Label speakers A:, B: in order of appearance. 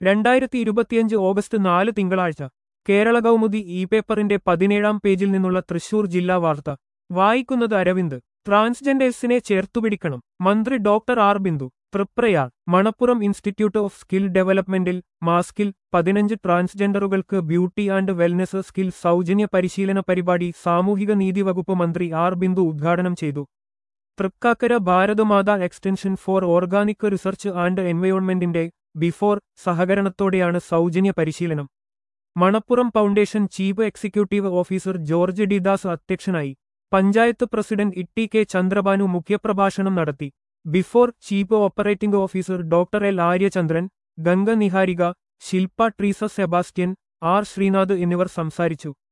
A: 2025 August 4 തിങ്കളാഴ്ച Kerala Kaumudi E പേപ്പറിന്റെ 17-ാം പേജിൽ നിന്നുള്ള തൃശൂർ ജില്ലാ വാർത്ത വായിക്കുന്നത് അരവിന്ദ്. ട്രാൻസ്ജെൻഡേഴ്സിനെ ചേർത്തുപിടിക്കണം മന്ത്രി doctor R Bindu. Triprayar. Manappuram institute of skill ഡെവലപ്മെന്റിൽ മാസ്കിൽ 15 ട്രാൻസ്ജെൻഡറുകൾക്ക് ബ്യൂട്ടി ആൻഡ് വെൽനെസ് സ്കിൽ സൗജന്യ പരിശീലന പരിപാടി സാമൂഹിക നീതി വകുപ്പ് മന്ത്രി ആർ ബിന്ദു ഉദ്ഘാടനം ചെയ്തു. Thrikkakara Bharathamatha extension for organic research and എൻവയോൺമെന്റിന്റെ ബിഫോർ സഹകരണത്തോടെയാണ് സൗജന്യ പരിശീലനം. Manappuram foundation chief executive officer George D Das അധ്യക്ഷനായി. പഞ്ചായത്ത് പ്രസിഡന്റ് ഇട്ടി കെ ചന്ദ്രബാനു മുഖ്യപ്രഭാഷണം നടത്തി. Before chief operating officer doctor L Aryachandran, Ganga Niharika, Shilpa Treesa Sebastian, R Sreenath എന്നിവർ സംസാരിച്ചു.